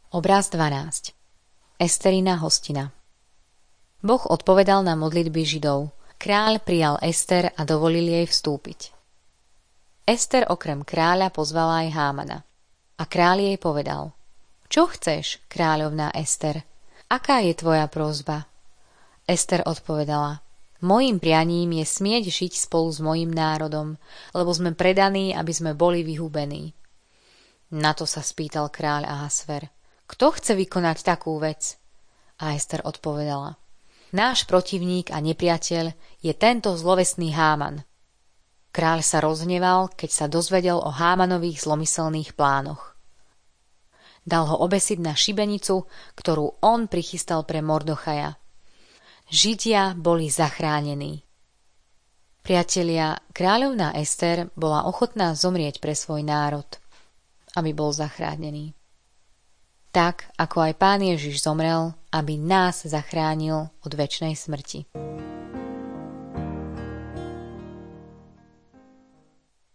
Obraz 12. Esterina hostina. Boh odpovedal na modlitby Židov. Kráľ prijal Ester a dovolil jej vstúpiť. Ester okrem kráľa pozvala aj Hámana. A kráľ jej povedal: Čo chceš, kráľovná Ester? Aká je tvoja prosba? Ester odpovedala: Mojím prianím je smieť žiť spolu s mojím národom, lebo sme predaní, aby sme boli vyhubení. Na to sa spýtal kráľ Ahasver: Kto chce vykonať takú vec? A Ester odpovedala: Náš protivník a nepriateľ je tento zlovesný Háman. Kráľ sa rozhneval, keď sa dozvedel o Hámanových zlomyselných plánoch. Dal ho obesiť na šibenicu, ktorú on prichystal pre Mordochaja. Židia boli zachránení. Priatelia, kráľovná Ester bola ochotná zomrieť pre svoj národ, aby bol zachránený. Tak, ako aj Pán Ježiš zomrel, aby nás zachránil od večnej smrti.